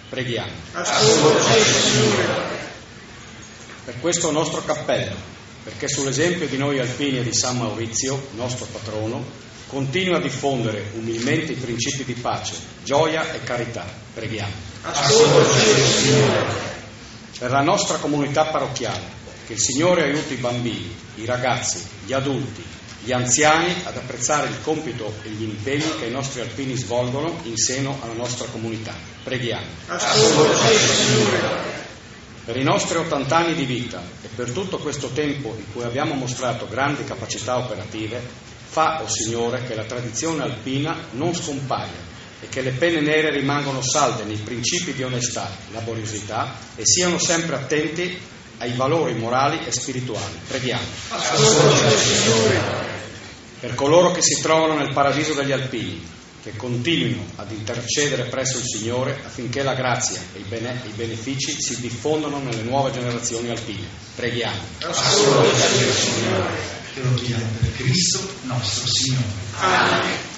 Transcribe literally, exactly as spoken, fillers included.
Preghiamo. Ascoltaci, Signore. Per questo nostro cappello, perché sull'esempio di noi alpini e di San Maurizio, nostro patrono, continua a diffondere umilmente i principi di pace, gioia e carità. Preghiamo. Ascoltaci, Signore. Per la nostra comunità parrocchiale, che il Signore aiuti i bambini, i ragazzi, gli adulti, gli anziani ad apprezzare il compito e gli impegni che i nostri alpini svolgono in seno alla nostra comunità. Preghiamo. Ascoltaci, Signore. Per i nostri ottanta anni di vita e per tutto questo tempo in cui abbiamo mostrato grandi capacità operative, fa, o Signore, che la tradizione alpina non scompaia e che le penne nere rimangano salde nei principi di onestà, laboriosità e siano sempre attenti ai valori morali e spirituali. Preghiamo. Ascoltaci, Signore. Per coloro che si trovano nel paradiso degli alpini, che continuino ad intercedere presso il Signore affinché la grazia e i, bene, i benefici si diffondano nelle nuove generazioni alpine. Preghiamo. Ascoltaci, Signore. Te lo chiediamo per Cristo nostro Signore. Amen.